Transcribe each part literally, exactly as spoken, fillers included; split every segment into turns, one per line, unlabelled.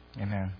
Amen.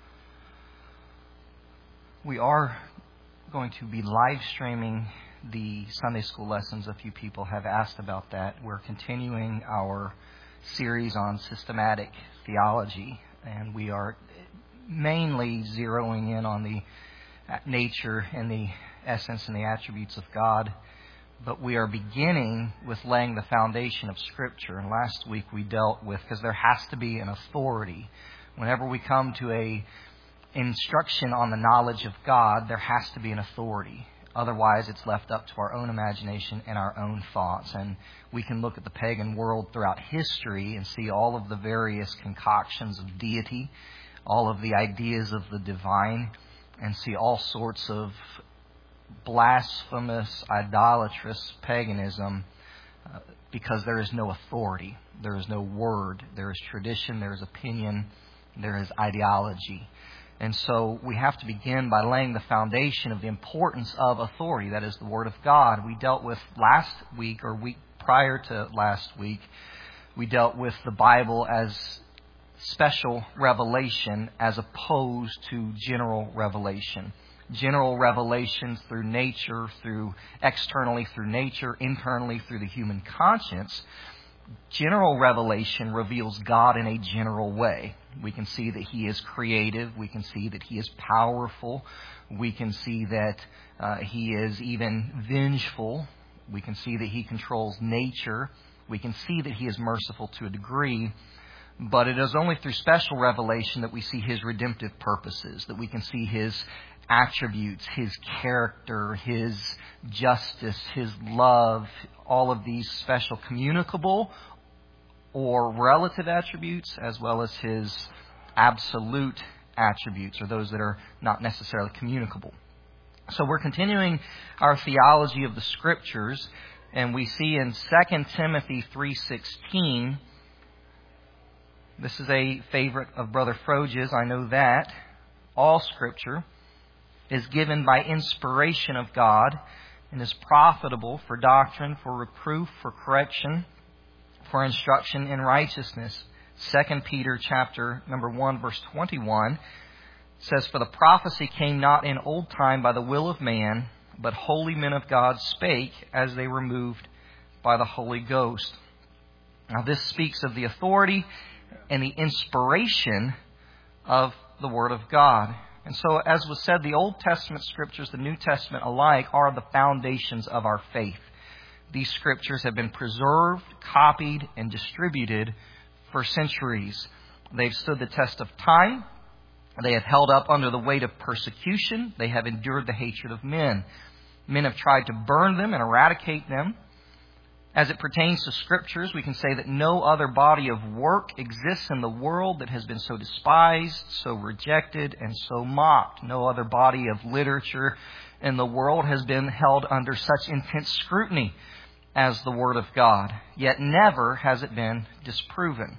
We are going to be live streaming the Sunday school lessons. A few people have asked about that. We're continuing our series on systematic theology, and we are mainly zeroing in on the nature and the essence and the attributes of God. But we are beginning with laying the foundation of Scripture. And last week we dealt with, because there has to be an authority. Whenever we come to a instruction on the knowledge of God, there has to be an authority. Otherwise, it's left up to our own imagination and our own thoughts. And we can look at the pagan world throughout history and see all of the various concoctions of deity, all of the ideas of the divine, and see all sorts of blasphemous, idolatrous paganism uh, because there is no authority. There is no word. There is tradition. There is opinion. There is ideology. And so we have to begin by laying the foundation of the importance of authority. That is the Word of God. We dealt with last week, or week prior to last week, we dealt with the Bible as special revelation as opposed to general revelation. General revelations through nature, through externally through nature, internally through the human conscience. General revelation reveals God in a general way. We can see that He is creative. We can see that He is powerful. We can see that uh, He is even vengeful. We can see that He controls nature. We can see that He is merciful to a degree. But it is only through special revelation that we see His redemptive purposes, that we can see His attributes, His character, His justice, His love, all of these special communicable or relative attributes, as well as His absolute attributes, or those that are not necessarily communicable. So we're continuing our theology of the Scriptures, and we see in Second Timothy three sixteen, this is a favorite of Brother Froge's, I know that, all Scripture is given by inspiration of God and is profitable for doctrine, for reproof, for correction, for instruction in righteousness. Second Peter chapter number one, verse twenty-one says, "For the prophecy came not in old time by the will of man, but holy men of God spake as they were moved by the Holy Ghost." Now this speaks of the authority and the inspiration of the Word of God. And so, as was said, the Old Testament Scriptures, the New Testament alike, are the foundations of our faith. These Scriptures have been preserved, copied, and distributed for centuries. They've stood the test of time. They have held up under the weight of persecution. They have endured the hatred of men. Men have tried to burn them and eradicate them. As it pertains to Scriptures, we can say that no other body of work exists in the world that has been so despised, so rejected, and so mocked. No other body of literature in the world has been held under such intense scrutiny as the Word of God. Yet never has it been disproven.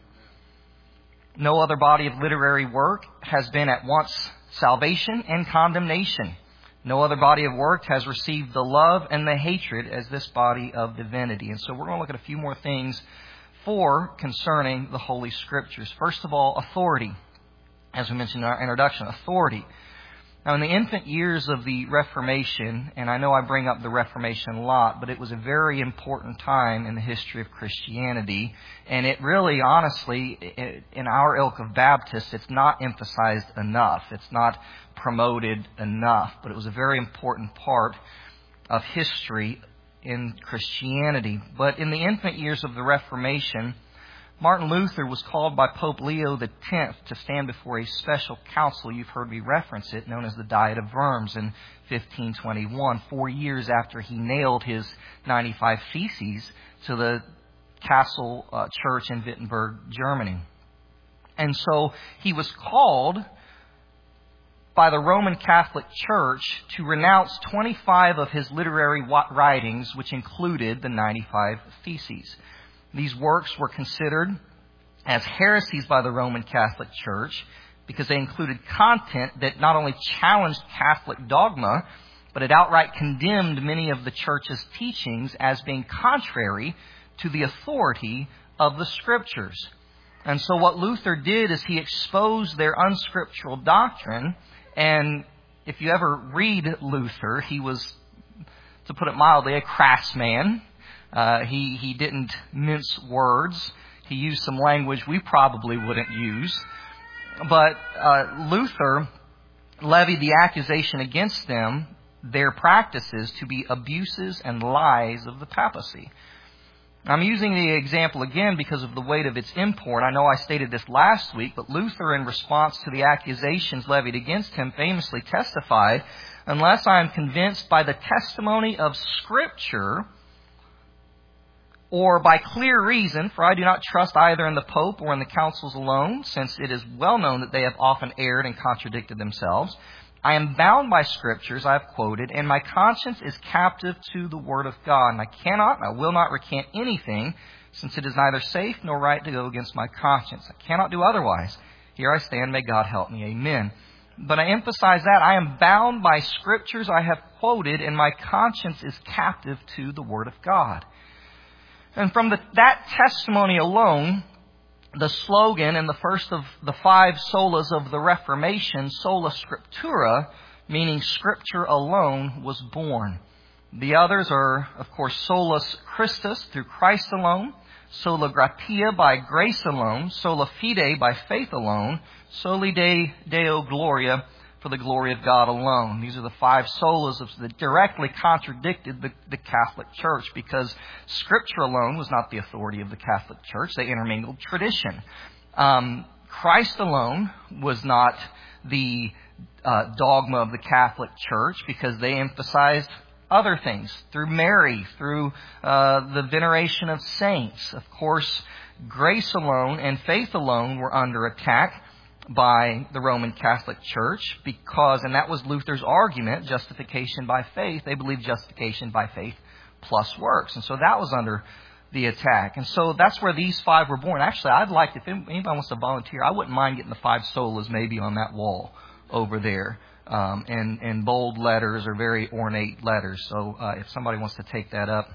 No other body of literary work has been at once salvation and condemnation. No other body of work has received the love and the hatred as this body of divinity. And so we're going to look at a few more things for concerning the Holy Scriptures. First of all, authority. As we mentioned in our introduction, authority. Now, in the infant years of the Reformation, and I know I bring up the Reformation a lot, but it was a very important time in the history of Christianity. And it really, honestly, in our ilk of Baptists, it's not emphasized enough. It's not promoted enough. But it was a very important part of history in Christianity. But in the infant years of the Reformation, Martin Luther was called by Pope Leo the tenth to stand before a special council. You've heard me reference it, known as the Diet of Worms in fifteen twenty-one, four years after he nailed his ninety-five Theses to the castle uh, church in Wittenberg, Germany. And so he was called by the Roman Catholic Church to renounce twenty-five of his literary writings, which included the ninety-five Theses. These works were considered as heresies by the Roman Catholic Church because they included content that not only challenged Catholic dogma, but it outright condemned many of the Church's teachings as being contrary to the authority of the Scriptures. And so what Luther did is he exposed their unscriptural doctrine. And if you ever read Luther, he was, to put it mildly, a crass man. Uh, he, he didn't mince words. He used some language we probably wouldn't use. But uh, Luther levied the accusation against them, their practices, to be abuses and lies of the papacy. I'm using the example again because of the weight of its import. I know I stated this last week, but Luther, in response to the accusations levied against him, famously testified, "Unless I am convinced by the testimony of Scripture, or by clear reason, for I do not trust either in the Pope or in the councils alone, since it is well known that they have often erred and contradicted themselves. I am bound by Scriptures I have quoted, and my conscience is captive to the Word of God. And I cannot and I will not recant anything, since it is neither safe nor right to go against my conscience. I cannot do otherwise. Here I stand, may God help me. Amen." But I emphasize that I am bound by Scriptures I have quoted, and my conscience is captive to the Word of God. And from the, that testimony alone, the slogan and the first of the five solas of the Reformation, Sola Scriptura, meaning Scripture alone, was born. The others are, of course, Solus Christus, through Christ alone, Sola Gratia, by grace alone, Sola Fide, by faith alone, Soli Deo Gloria, for the glory of God alone. These are the five solas that directly contradicted the, the Catholic Church, because Scripture alone was not the authority of the Catholic Church. They intermingled tradition. Um, Christ alone was not the uh, dogma of the Catholic Church, because they emphasized other things through Mary, through uh, the veneration of saints. Of course, grace alone and faith alone were under attack by the Roman Catholic Church, because, and that was Luther's argument, justification by faith. They believed justification by faith plus works. And so that was under the attack. And so that's where these five were born. Actually, I'd like, if anybody wants to volunteer, I wouldn't mind getting the five solas maybe on that wall over there. Um, in, in bold letters or very ornate letters. So uh, if somebody wants to take that up,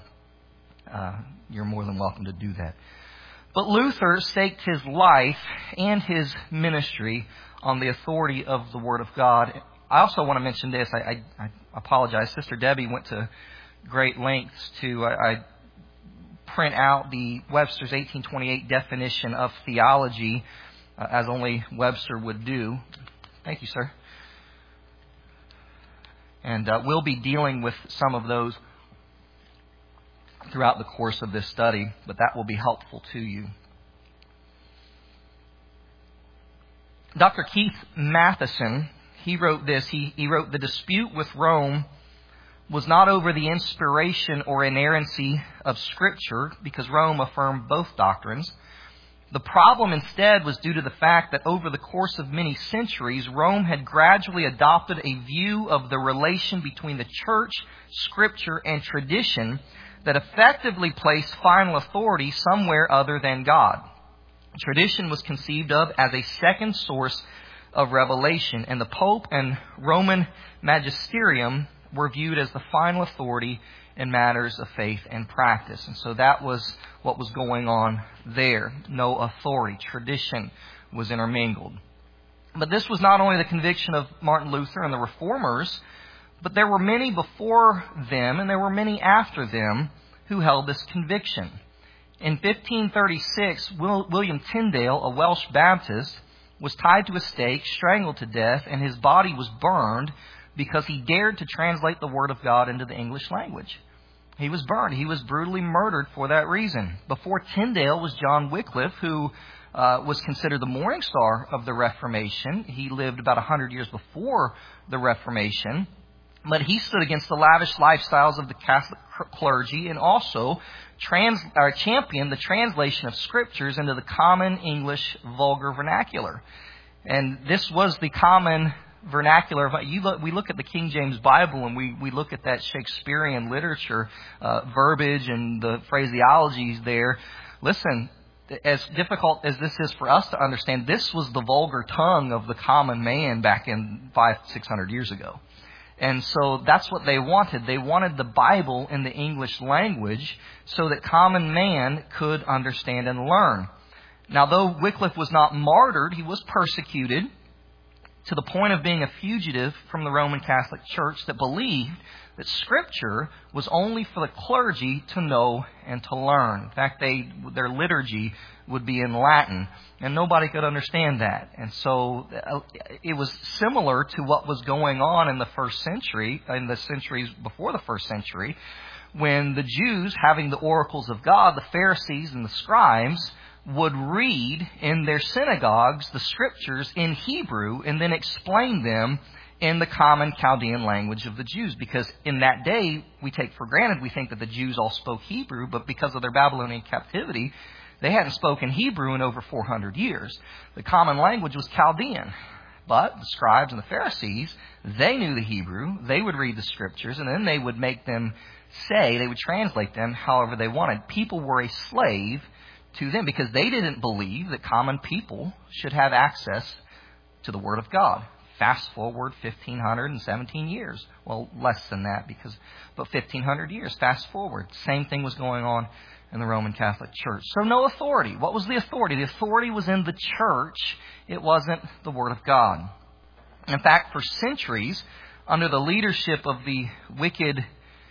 uh, you're more than welcome to do that. But Luther staked his life and his ministry on the authority of the Word of God. I also want to mention this. I, I, I apologize. Sister Debbie went to great lengths to I, I print out the Webster's eighteen twenty-eight definition of theology, uh, as only Webster would do. Thank you, sir. And uh, we'll be dealing with some of those throughout the course of this study, but that will be helpful to you. Doctor Keith Matheson, he wrote this. He, he wrote, "The dispute with Rome was not over the inspiration or inerrancy of Scripture, because Rome affirmed both doctrines. The problem instead was due to the fact that over the course of many centuries, Rome had gradually adopted a view of the relation between the Church, Scripture, and tradition that effectively placed final authority somewhere other than God. Tradition was conceived of as a second source of revelation, and the Pope and Roman magisterium were viewed as the final authority in matters of faith and practice." And so that was what was going on there. No authority. Tradition was intermingled. But this was not only the conviction of Martin Luther and the Reformers, but there were many before them and there were many after them who held this conviction. In fifteen thirty-six, William Tyndale, a Welsh Baptist, was tied to a stake, strangled to death, and his body was burned because he dared to translate the Word of God into the English language. He was burned. He was brutally murdered for that reason. Before Tyndale was John Wycliffe, who uh, was considered the morning star of the Reformation. He lived about one hundred years before the Reformation. But he stood against the lavish lifestyles of the Catholic clergy and also trans, or championed the translation of Scriptures into the common English vulgar vernacular. And this was the common vernacular. You look, we look at the King James Bible and we, we look at that Shakespearean literature, uh, verbiage and the phraseologies there. Listen, as difficult as this is for us to understand, this was the vulgar tongue of the common man back in five, six hundred years ago. And so that's what they wanted. They wanted the Bible in the English language so that common man could understand and learn. Now, though Wycliffe was not martyred, he was persecuted to the point of being a fugitive from the Roman Catholic Church that believed that Scripture was only for the clergy to know and to learn. In fact, they their liturgy would be in Latin, and nobody could understand that. And so uh, it was similar to what was going on in the first century, in the centuries before the first century, when the Jews, having the oracles of God, the Pharisees and the scribes, would read in their synagogues the Scriptures in Hebrew and then explain them in the common Chaldean language of the Jews. Because in that day, we take for granted, we think that the Jews all spoke Hebrew, but because of their Babylonian captivity, they hadn't spoken Hebrew in over four hundred years. The common language was Chaldean. But the scribes and the Pharisees, they knew the Hebrew. They would read the Scriptures, and then they would make them say, they would translate them however they wanted. People were a slave to them because they didn't believe that common people should have access to the Word of God. Fast forward fifteen seventeen years. Well, less than that, because but fifteen hundred years. Fast forward. Same thing was going on in the Roman Catholic Church. So no authority. What was the authority? The authority was in the church. It wasn't the Word of God. In fact, for centuries, under the leadership of the wicked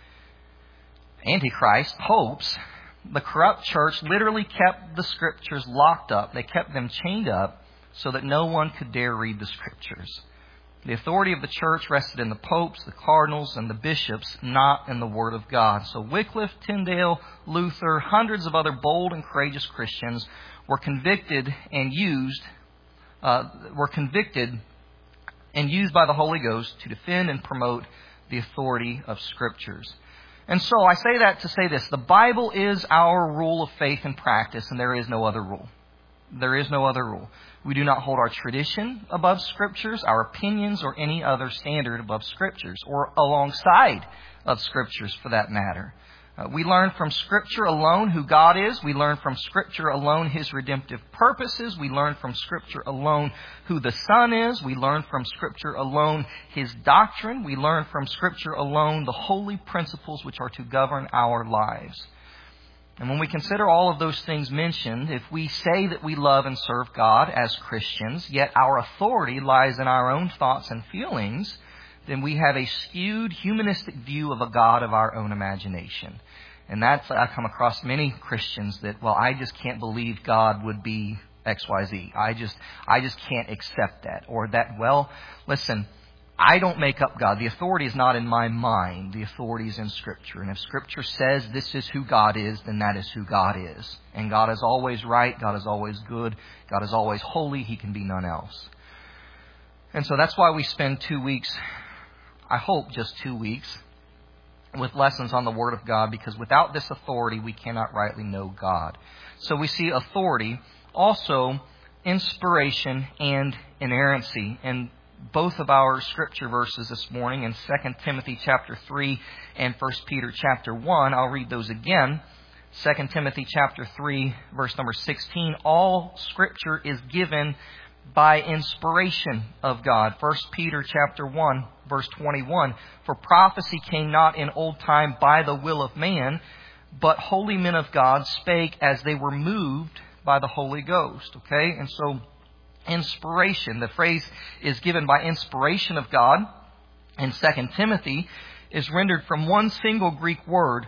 Antichrist popes, the corrupt church literally kept the Scriptures locked up. They kept them chained up so that no one could dare read the Scriptures. The authority of the church rested in the popes, the cardinals, and the bishops, not in the Word of God. So Wycliffe, Tyndale, Luther, hundreds of other bold and courageous Christians were convicted and used, uh, were convicted and used by the Holy Ghost to defend and promote the authority of Scriptures. And so I say that to say this. The Bible is our rule of faith and practice, and there is no other rule. There is no other rule. We do not hold our tradition above Scriptures, our opinions, or any other standard above Scriptures, or alongside of Scriptures for that matter. Uh, we learn from Scripture alone who God is. We learn from Scripture alone His redemptive purposes. We learn from Scripture alone who the Son is. We learn from Scripture alone His doctrine. We learn from Scripture alone the holy principles which are to govern our lives. And when we consider all of those things mentioned, if we say that we love and serve God as Christians, yet our authority lies in our own thoughts and feelings, then we have a skewed humanistic view of a God of our own imagination. And that's, I come across many Christians that, well, I just can't believe God would be X Y Z. I just, I just can't accept that. Or that, well, listen, I don't make up God. The authority is not in my mind. The authority is in Scripture. And if Scripture says this is who God is, then that is who God is. And God is always right. God is always good. God is always holy. He can be none else. And so that's why we spend two weeks, I hope just two weeks, with lessons on the Word of God, because without this authority, we cannot rightly know God. So we see authority, also inspiration and inerrancy. And both of our scripture verses this morning in Second Timothy chapter three and First Peter chapter one. I'll read those again. Second Timothy chapter three, verse number sixteen. All scripture is given by inspiration of God. First Peter chapter one, verse twenty-one. For prophecy came not in old time by the will of man, but holy men of God spake as they were moved by the Holy Ghost. Okay? And so inspiration. The phrase is given by inspiration of God in Second Timothy is rendered from one single Greek word,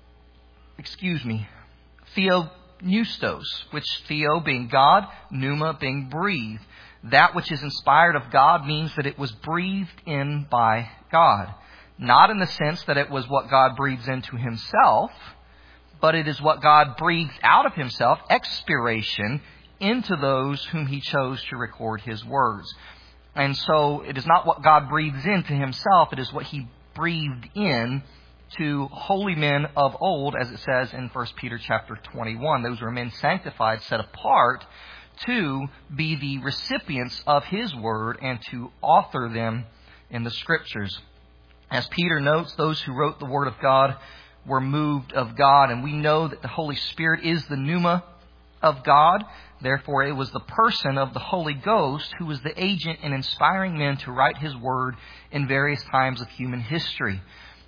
excuse me, theopneustos, which theo being God, pneuma being breathed. That which is inspired of God means that it was breathed in by God. Not in the sense that it was what God breathes into Himself, but it is what God breathes out of Himself, expiration, into those whom He chose to record His words. And so it is not what God breathes into Himself, it is what He breathed in to holy men of old, as it says in First Peter chapter twenty-one. Those were men sanctified, set apart to be the recipients of His word and to author them in the Scriptures. As Peter notes, those who wrote the Word of God were moved of God, and we know that the Holy Spirit is the pneuma of God. Therefore, it was the person of the Holy Ghost who was the agent in inspiring men to write His Word in various times of human history.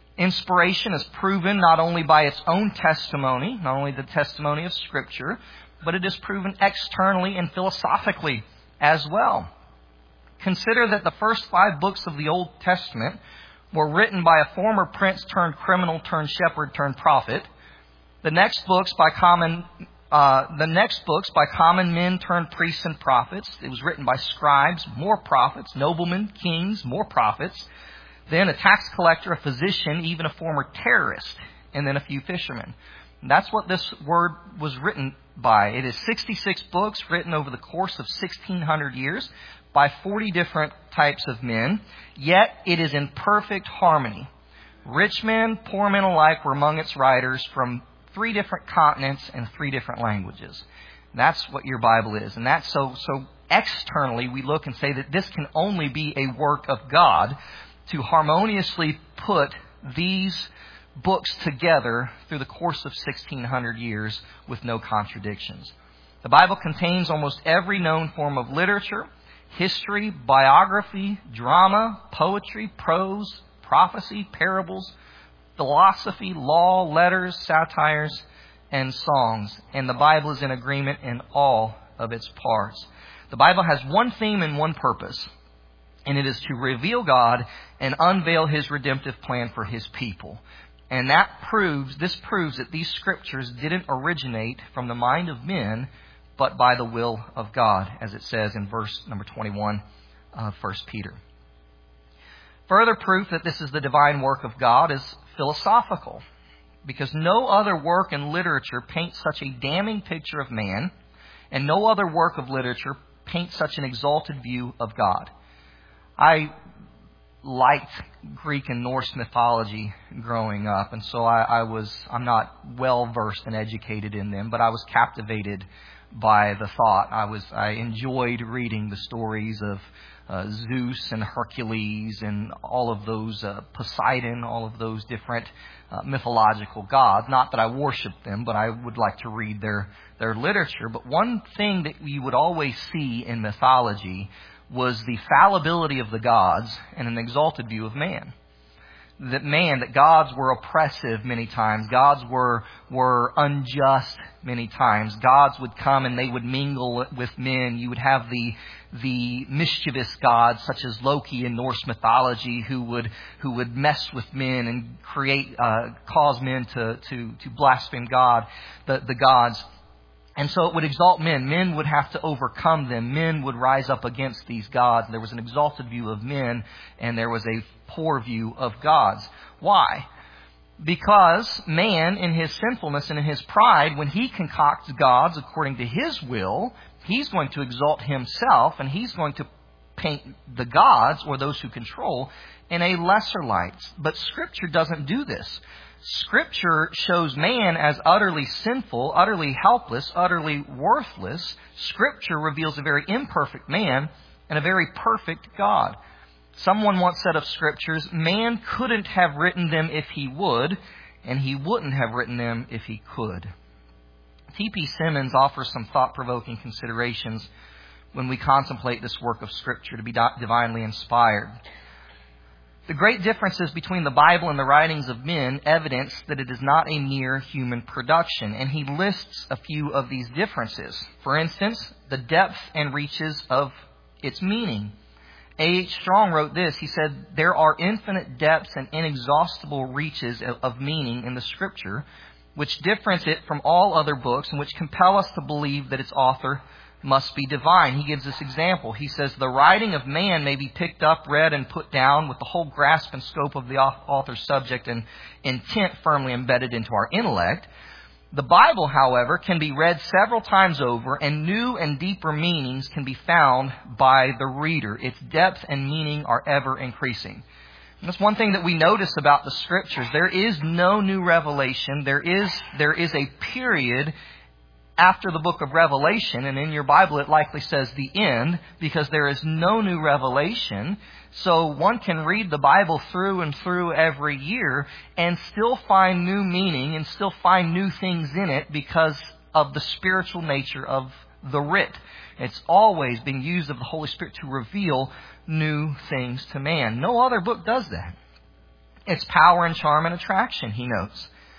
Inspiration is proven not only by its own testimony, not only the testimony of Scripture, but it is proven externally and philosophically as well. Consider that the first five books of the Old Testament were written by a former prince turned criminal turned shepherd turned prophet. The next books by common uh, the next books by common men turned priests and prophets. It was written by scribes, more prophets, noblemen, kings, more prophets. Then a tax collector, a physician, even a former terrorist, and then a few fishermen. And that's what this word was written by. It is sixty-six books written over the course of sixteen hundred years by forty different types of men, yet it is in perfect harmony. Rich men, poor men alike were among its writers from three different continents and three different languages. That's what your Bible is. And that's so, so externally we look and say that this can only be a work of God to harmoniously put these books together through the course of sixteen hundred years with no contradictions. The Bible contains almost every known form of literature, history, biography, drama, poetry, prose, prophecy, parables, philosophy, law, letters, satires, and songs. And the Bible is in agreement in all of its parts. The Bible has one theme and one purpose, and it is to reveal God and unveil His redemptive plan for His people. And that proves, this proves that these scriptures didn't originate from the mind of men, but by the will of God, as it says in verse number twenty-one of First Peter. Further proof that this is the divine work of God is philosophical, because no other work in literature paints such a damning picture of man, and no other work of literature paints such an exalted view of God. I liked Greek and Norse mythology growing up, and so I, I was, I'm not well versed and educated in them, but I was captivated by the thought. I was, I enjoyed reading the stories of uh, Zeus and Hercules and all of those, uh, Poseidon, all of those different uh, mythological gods. Not that I worship them, but I would like to read their, their literature. But one thing that you would always see in mythology was the fallibility of the gods and an exalted view of man. That man, that gods were oppressive many times. Gods were were unjust many times. Gods would come and they would mingle with men. You would have the the mischievous gods such as Loki in Norse mythology who would who would mess with men and create uh, cause men to to to blaspheme God, the the gods. And so it would exalt men. Men would have to overcome them. Men would rise up against these gods. There was an exalted view of men, and there was a poor view of gods. Why? Because man, in his sinfulness and in his pride, when he concocts gods according to his will, he's going to exalt himself, and he's going to paint the gods, or those who control, in a lesser light. But Scripture doesn't do this. Scripture shows man as utterly sinful, utterly helpless, utterly worthless. Scripture reveals a very imperfect man and a very perfect God. Someone once said of Scriptures, man couldn't have written them if he would, and he wouldn't have written them if he could. T P Simmons offers some thought-provoking considerations when we contemplate this work of Scripture to be divinely inspired. The great differences between the Bible and the writings of men evidence that it is not a mere human production, and he lists a few of these differences. For instance, the depth and reaches of its meaning. A H Strong wrote this. He said, "There are infinite depths and inexhaustible reaches of meaning in the Scripture, which difference it from all other books and which compel us to believe that its author must be divine." He gives this example. He says, "The writing of man may be picked up, read, and put down with the whole grasp and scope of the author's subject and intent firmly embedded into our intellect. The Bible, however, can be read several times over, and new and deeper meanings can be found by the reader. Its depth and meaning are ever increasing." And that's one thing that we notice about the Scriptures. There is no new revelation. There is, there is a period after the book of Revelation, and in your Bible it likely says the end, because there is no new revelation. So one can read the Bible through and through every year and still find new meaning and still find new things in it because of the spiritual nature of the writ. It's always being used of the Holy Spirit to reveal new things to man. No other book does that. Its power and charm and attraction, he notes.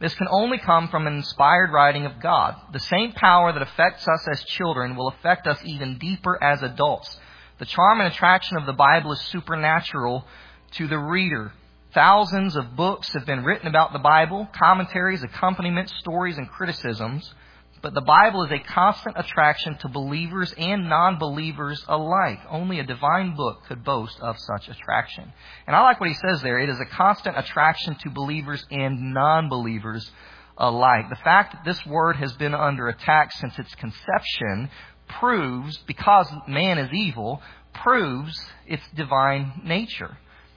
This can only come from an inspired writing of God. The same power that affects us as children will affect us even deeper as adults. The charm and attraction of the Bible is supernatural to the reader. Thousands of books have been written about the Bible, commentaries, accompaniments, stories, and criticisms. But the Bible is a constant attraction to believers and non-believers alike. Only a divine book could boast of such attraction. And I like what he says there. It is a constant attraction to believers and non-believers alike. The fact that this word has been under attack since its conception proves, because man is evil, proves its divine nature.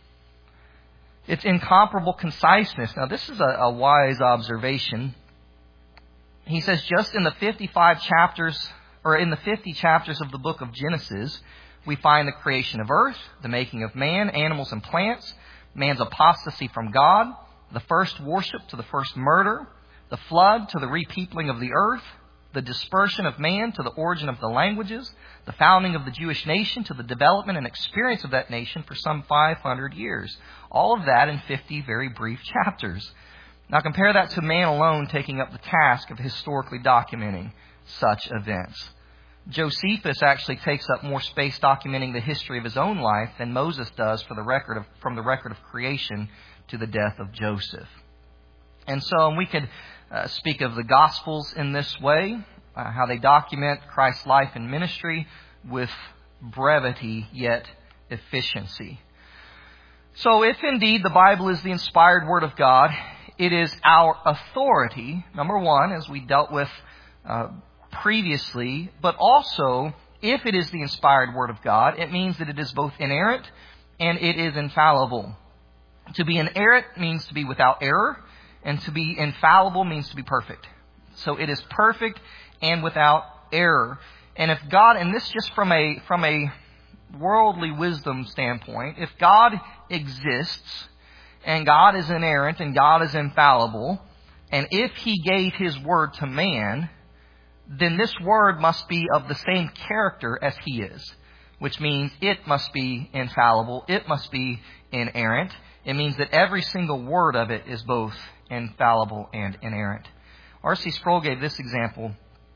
Its incomparable conciseness. Now, this is a, a wise observation. He says just in the fifty-five chapters, or in the fifty chapters of the book of Genesis, we find the creation of earth, the making of man, animals and plants, man's apostasy from God, the first worship to the first murder, the flood to the repeopling of the earth, the dispersion of man to the origin of the languages, the founding of the Jewish nation to the development and experience of that nation for some five hundred years. All of that in fifty very brief chapters. Now compare that to man alone taking up the task of historically documenting such events. Josephus actually takes up more space documenting the history of his own life than Moses does for the record of, from the record of creation to the death of Joseph. And so we could uh, speak of the Gospels in this way, uh, how they document Christ's life and ministry with brevity yet efficiency. So if indeed the Bible is the inspired Word of God, it is our authority, number one, as we dealt with uh, previously, but also, if it is the inspired Word of God, it means that it is both inerrant and it is infallible. To be inerrant means to be without error, and to be infallible means to be perfect. So it is perfect and without error. And if God, and this just from a from a worldly wisdom standpoint, if God exists, and God is inerrant and God is infallible, and if He gave His word to man, then this word must be of the same character as He is, which means it must be infallible, it must be inerrant. It means that every single word of it is both infallible and inerrant. R C Sproul gave this example.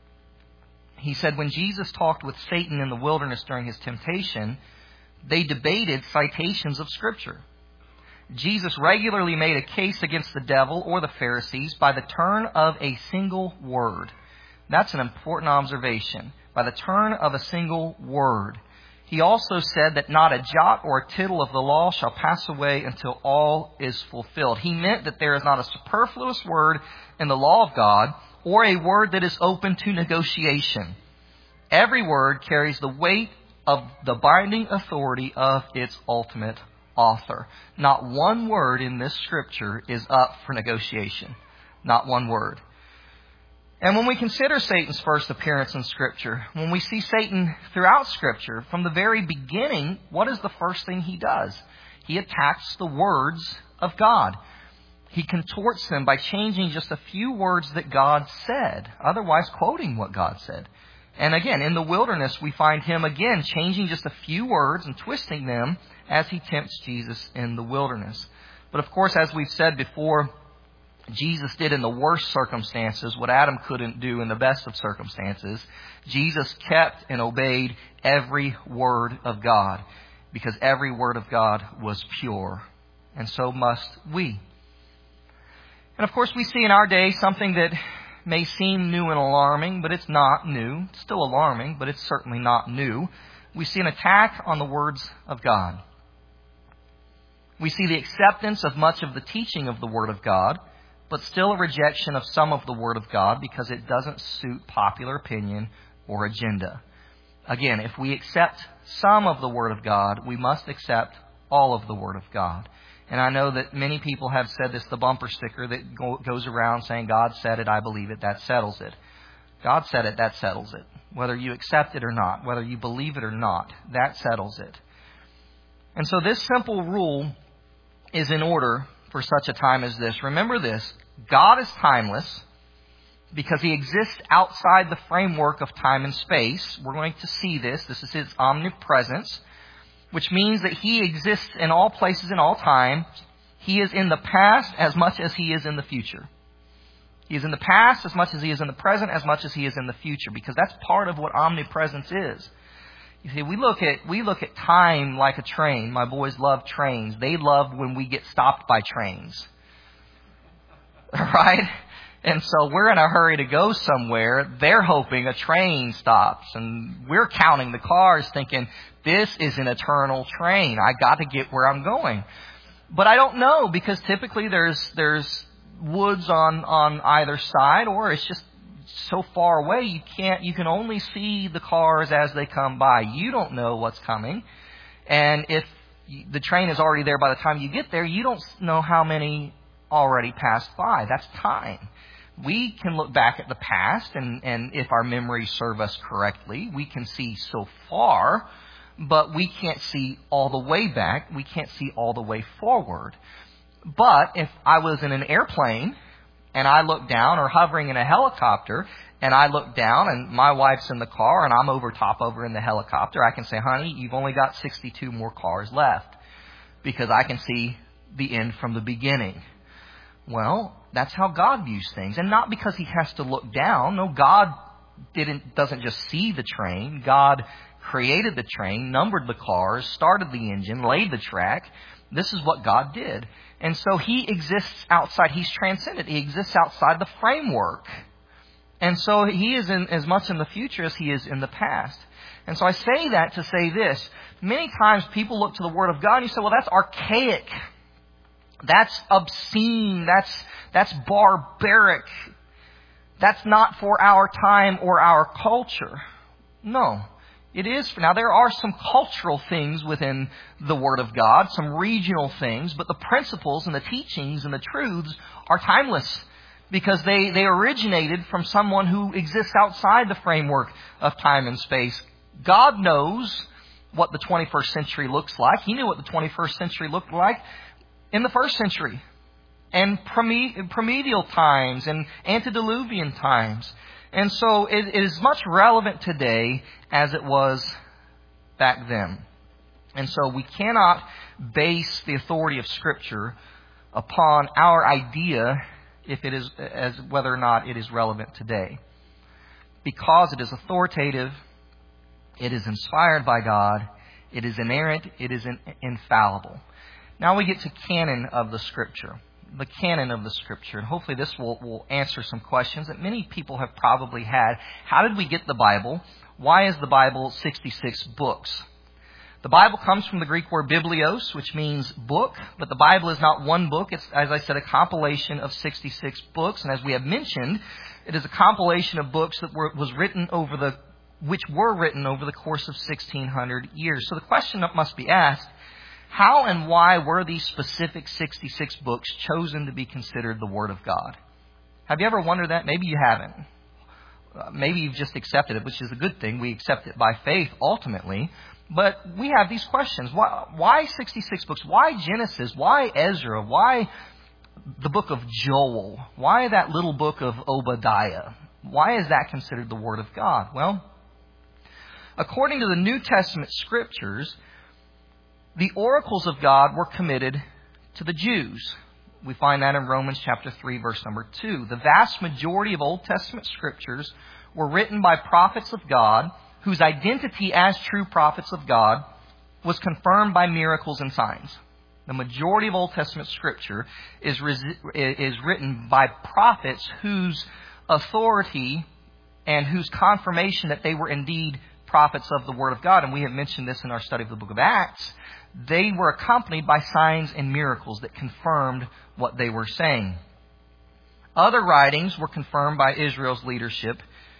He said when Jesus talked with Satan in the wilderness during His temptation, they debated citations of Scripture. Jesus regularly made a case against the devil or the Pharisees by the turn of a single word. That's an important observation. By the turn of a single word. He also said that not a jot or a tittle of the law shall pass away until all is fulfilled. He meant that there is not a superfluous word in the law of God or a word that is open to negotiation. Every word carries the weight of the binding authority of its ultimate author. Not one word in this Scripture is up for negotiation. Not one word. And when we consider Satan's first appearance in Scripture, when we see Satan throughout Scripture, from the very beginning, what is the first thing he does? He attacks the words of God. He contorts them by changing just a few words that God said, otherwise quoting what God said. And again, in the wilderness, we find him again changing just a few words and twisting them as he tempts Jesus in the wilderness. But of course, as we've said before, Jesus did in the worst circumstances what Adam couldn't do in the best of circumstances. Jesus kept and obeyed every word of God because every word of God was pure. And so must we. And of course, we see in our day something that may seem new and alarming, but it's not new. It's still alarming, but it's certainly not new. We see an attack on the words of God. We see the acceptance of much of the teaching of the Word of God, but still a rejection of some of the Word of God because it doesn't suit popular opinion or agenda. Again, if we accept some of the Word of God, we must accept all of the Word of God. And I know that many people have said this, the bumper sticker that go, goes around saying, God said it, I believe it, that settles it. God said it, that settles it. Whether you accept it or not, whether you believe it or not, that settles it. And so this simple rule is in order for such a time as this. Remember this, God is timeless because He exists outside the framework of time and space. We're going to see this. This is His omnipresence, which means that He exists in all places and all time. He is in the past as much as He is in the future. He is in the past as much as He is in the present, as much as He is in the future, because that's part of what omnipresence is. You see, we look at we look at time like a train. My boys love trains. They love when we get stopped by trains. Right? And so we're in a hurry to go somewhere. They're hoping a train stops. And we're counting the cars thinking, this is an eternal train. I got to get where I'm going. But I don't know, because typically there's there's woods on, on either side, or it's just so far away you can't you can only see the cars as they come by. You don't know what's coming. And if the train is already there by the time you get there, you don't know how many already passed by. That's time. We can look back at the past, and, and if our memories serve us correctly, we can see so far, but we can't see all the way back. We can't see all the way forward. But if I was in an airplane and I look down, or hovering in a helicopter, and I look down and my wife's in the car and I'm over top over in the helicopter, I can say, honey, you've only got sixty-two more cars left, because I can see the end from the beginning. Well, that's how God views things. And not because He has to look down. No, God didn't doesn't just see the train. God created the train, numbered the cars, started the engine, laid the track. This is what God did. And so He exists outside. He's transcendent. He exists outside the framework. And so He is in as much in the future as He is in the past. And so I say that to say this. Many times people look to the Word of God and you say, well, that's archaic. That's obscene. That's, that's barbaric. That's not for our time or our culture. No. It is. Now, there are some cultural things within the Word of God, some regional things, but the principles and the teachings and the truths are timeless, because they, they originated from someone who exists outside the framework of time and space. God knows what the twenty-first century looks like. He knew what the twenty-first century looked like in the first century, and premedial times and antediluvian times. And so it is much relevant today as it was back then. And so we cannot base the authority of Scripture upon our idea if it is as whether or not it is relevant today. Because it is authoritative, it is inspired by God, it is inerrant, it is in, infallible. Now we get to canon of the Scripture. The canon of the Scripture. And hopefully this will, will answer some questions that many people have probably had. How did we get the Bible? Why is the Bible sixty-six books? The Bible comes from the Greek word biblios, which means book. But the Bible is not one book. It's, as I said, a compilation of sixty-six books. And as we have mentioned, it is a compilation of books that were, was written over the, which were written over the course of sixteen hundred years. So the question that must be asked, how and why were these specific sixty-six books chosen to be considered the Word of God? Have you ever wondered that? Maybe you haven't. Uh, maybe you've just accepted it, which is a good thing. We accept it by faith ultimately. But we have these questions. Why, why sixty-six books? Why Genesis? Why Ezra? Why the book of Joel? Why that little book of Obadiah? Why is that considered the Word of God? Well, according to the New Testament Scriptures, the oracles of God were committed to the Jews. We find that in Romans chapter three, verse number two. The vast majority of Old Testament Scriptures were written by prophets of God, whose identity as true prophets of God was confirmed by miracles and signs. The majority of Old Testament Scripture is, is written by prophets whose authority and whose confirmation that they were indeed prophets of the Word of God. And we have mentioned this in our study of the book of Acts. They were accompanied by signs and miracles that confirmed what they were saying. Other writings were confirmed by Israel's leadership.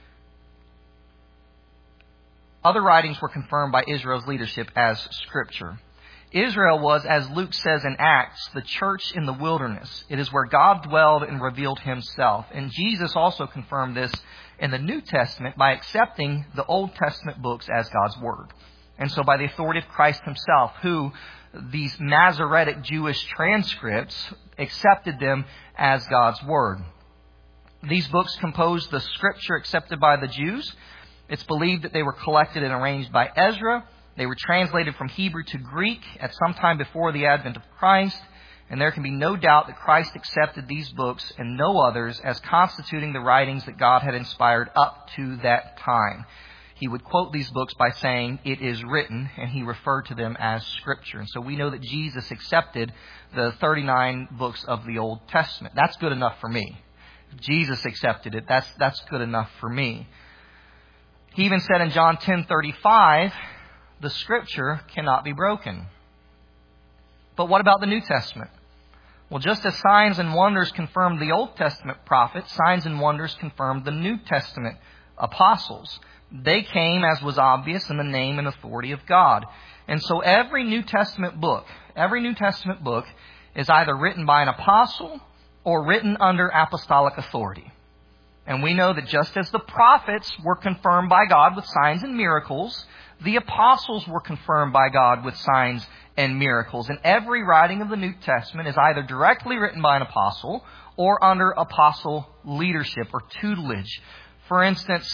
Other writings were confirmed by Israel's leadership as Scripture. Israel was, as Luke says in Acts, the church in the wilderness. It is where God dwelled and revealed Himself. And Jesus also confirmed this in the New Testament by accepting the Old Testament books as God's Word. And so by the authority of Christ Himself, who these Masoretic Jewish transcripts accepted them as God's Word. These books composed the Scripture accepted by the Jews. It's believed that they were collected and arranged by Ezra. They were translated from Hebrew to Greek at some time before the advent of Christ. And there can be no doubt that Christ accepted these books and no others as constituting the writings that God had inspired up to that time. He would quote these books by saying, "It is written," and he referred to them as Scripture. And so we know that Jesus accepted the thirty-nine books of the Old Testament. That's good enough for me. If Jesus accepted it, that's, that's good enough for me. He even said in John ten thirty-five, the Scripture cannot be broken. But what about the New Testament? Well, just as signs and wonders confirmed the Old Testament prophets, signs and wonders confirmed the New Testament apostles. They came, as was obvious, in the name and authority of God. And so every New Testament book, every New Testament book is either written by an apostle or written under apostolic authority. And we know that just as the prophets were confirmed by God with signs and miracles, the apostles were confirmed by God with signs and miracles. And every writing of the New Testament is either directly written by an apostle or under apostle leadership or tutelage. For instance,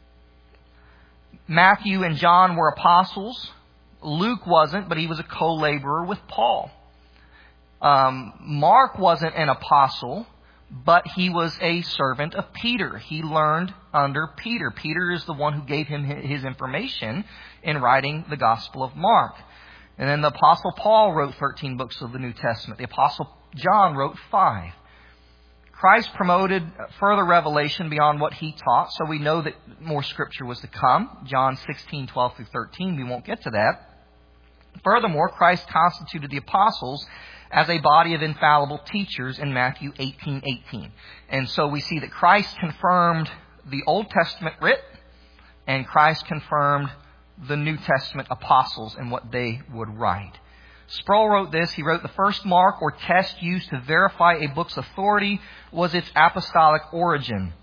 Matthew and John were apostles. Luke wasn't, but he was a co-laborer with Paul. Um, Mark wasn't an apostle, but he was a servant of Peter. He learned under Peter. Peter is the one who gave him his information in writing the Gospel of Mark. And then the Apostle Paul wrote thirteen books of the New Testament. The Apostle John wrote five. Christ promoted further revelation beyond what he taught, so we know that more Scripture was to come. John sixteen, twelve through thirteen, we won't get to that. Furthermore, Christ constituted the apostles as a body of infallible teachers in Matthew eighteen, eighteen. And so we see that Christ confirmed the Old Testament writ, and Christ confirmed the New Testament apostles and what they would write. Sproul wrote this. He wrote, "The first mark or test used to verify a book's authority was its apostolic origin,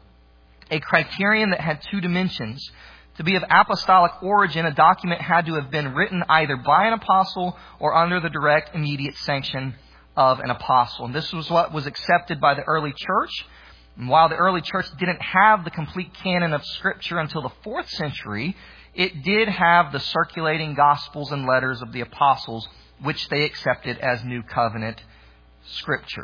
a criterion that had two dimensions. To be of apostolic origin, a document had to have been written either by an apostle or under the direct, immediate sanction of an apostle." And this was what was accepted by the early church. And while the early church didn't have the complete canon of Scripture until the fourth century, it did have the circulating Gospels and letters of the apostles, which they accepted as New Covenant Scripture.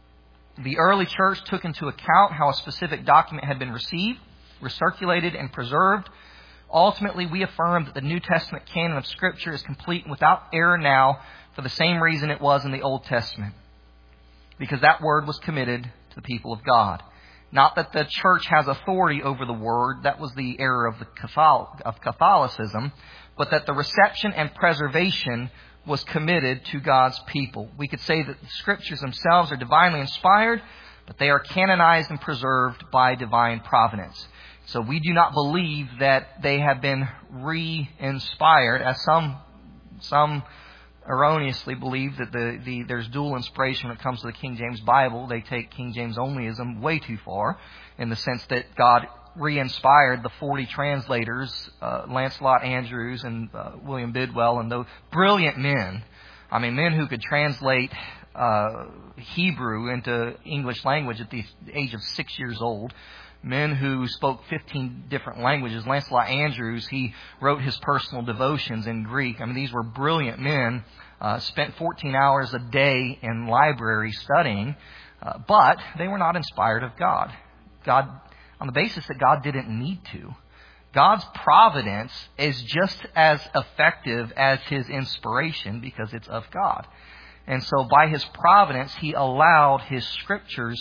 The early church took into account how a specific document had been received, recirculated, and preserved. Ultimately, we affirm that the New Testament canon of Scripture is complete and without error now for the same reason it was in the Old Testament. Because that Word was committed to the people of God. Not that the church has authority over the Word, that was the error of, the Catholic, of Catholicism, but that the reception and preservation was committed to God's people. We could say that the Scriptures themselves are divinely inspired, but they are canonized and preserved by divine providence. So we do not believe that they have been re-inspired, as some some erroneously believe that the, the there's dual inspiration when it comes to the King James Bible. They take King James onlyism way too far, in the sense that God re-inspired the forty translators, uh, Lancelot Andrews and uh, William Bidwell, and those brilliant men. I mean, men who could translate uh, Hebrew into English language at the age of six years old. Men who spoke fifteen different languages. Lancelot Andrews, he wrote his personal devotions in Greek. I mean, these were brilliant men, uh, spent fourteen hours a day in library studying, uh, but they were not inspired of God. God, on the basis that God didn't need to. God's providence is just as effective as His inspiration because it's of God. And so by His providence, He allowed His Scriptures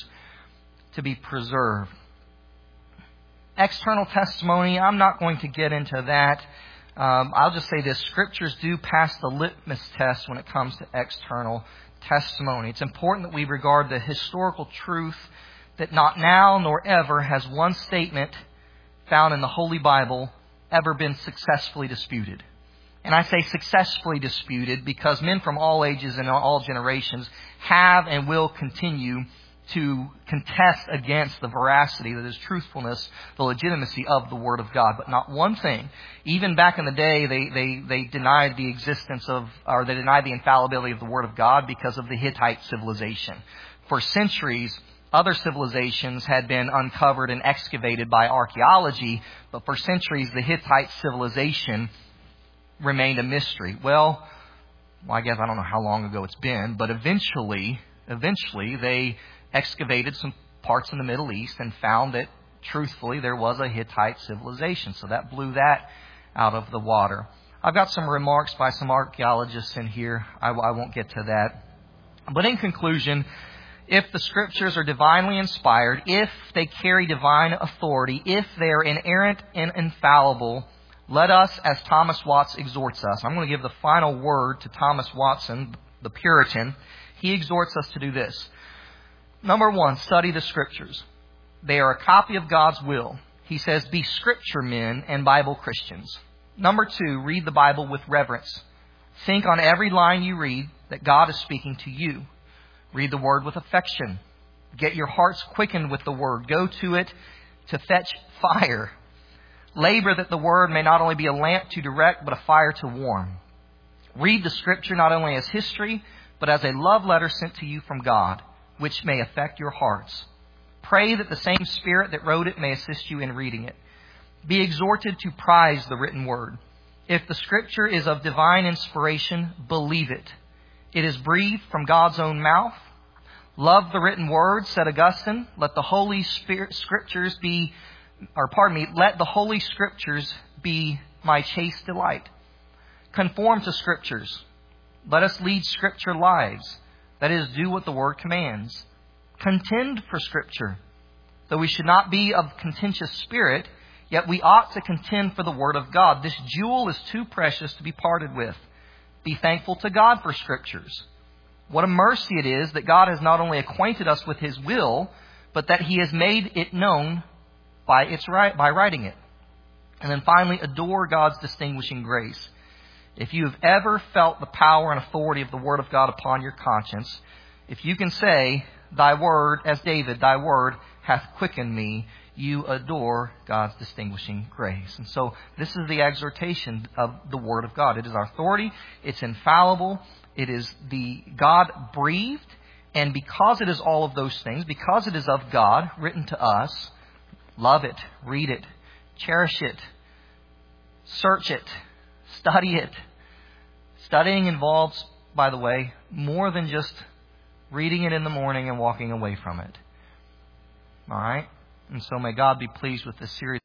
to be preserved. External testimony, I'm not going to get into that. Um, I'll just say this. Scriptures do pass the litmus test when it comes to external testimony. It's important that we regard the historical truth that not now nor ever has one statement found in the Holy Bible ever been successfully disputed. And I say successfully disputed because men from all ages and all generations have and will continue to contest against the veracity, that is truthfulness, the legitimacy of the Word of God. But not one thing. Even back in the day, they, they, they denied the existence of, or they denied the infallibility of the Word of God because of the Hittite civilization. For centuries, other civilizations had been uncovered and excavated by archaeology, but for centuries, the Hittite civilization remained a mystery. Well, well I guess I don't know how long ago it's been, but eventually eventually they excavated some parts in the Middle East and found that, truthfully, there was a Hittite civilization. So that blew that out of the water. I've got some remarks by some archaeologists in here. I, I won't get to that. But in conclusion, if the Scriptures are divinely inspired, if they carry divine authority, if they are inerrant and infallible, let us, as Thomas Watts exhorts us, I'm going to give the final word to Thomas Watson, the Puritan. He exhorts us to do this. Number one, study the Scriptures. They are a copy of God's will. He says, be Scripture men and Bible Christians. Number two, read the Bible with reverence. Think on every line you read that God is speaking to you. Read the Word with affection. Get your hearts quickened with the Word. Go to it to fetch fire. Labor that the Word may not only be a lamp to direct, but a fire to warm. Read the Scripture not only as history, but as a love letter sent to you from God, which may affect your hearts. Pray that the same Spirit that wrote it may assist you in reading it. Be exhorted to prize the written Word. If the Scripture is of divine inspiration, believe it. It is breathed from God's own mouth. Love the written Word, said Augustine. Let the Holy Spirit, Scriptures be, or pardon me, let the Holy Scriptures be my chaste delight. Conform to Scriptures. Let us lead Scripture lives. That is, do what the Word commands. Contend for Scripture. Though we should not be of contentious spirit, yet we ought to contend for the Word of God. This jewel is too precious to be parted with. Be thankful to God for Scriptures. What a mercy it is that God has not only acquainted us with His will, but that He has made it known by its by writing it. And then finally, adore God's distinguishing grace. If you have ever felt the power and authority of the Word of God upon your conscience, if you can say, Thy Word, as David, Thy Word hath quickened me, you adore God's distinguishing grace. And so this is the exhortation of the Word of God. It is our authority. It's infallible. It is the God-breathed. And because it is all of those things, because it is of God, written to us, love it, read it, cherish it, search it, study it. Studying involves, by the way, more than just reading it in the morning and walking away from it. All right? And so may God be pleased with this series.